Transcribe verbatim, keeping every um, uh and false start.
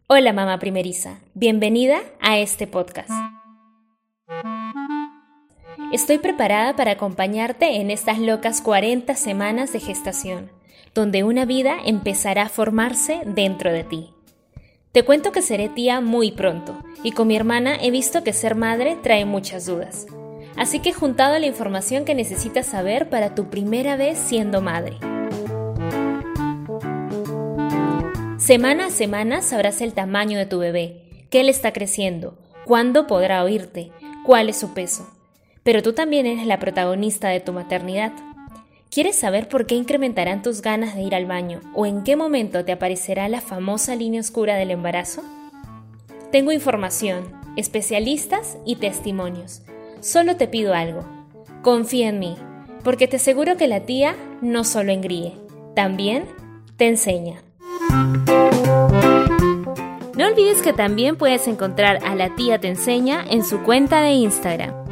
Hola mamá primeriza, bienvenida a este podcast. Estoy preparada para acompañarte en estas locas cuarenta semanas de gestación, donde una vida empezará a formarse dentro de ti. Te cuento que seré tía muy pronto, y con mi hermana he visto que ser madre trae muchas dudas. Así que he juntado la información que necesitas saber para tu primera vez siendo madre. Semana a semana sabrás el tamaño de tu bebé, qué le está creciendo, cuándo podrá oírte, cuál es su peso. Pero tú también eres la protagonista de tu maternidad. ¿Quieres saber por qué incrementarán tus ganas de ir al baño o en qué momento te aparecerá la famosa línea oscura del embarazo? Tengo información, especialistas y testimonios. Solo te pido algo. Confía en mí, porque te aseguro que la tía no solo engríe, también te enseña. No olvides que también puedes encontrar a La Tía Te Enseña en su cuenta de Instagram.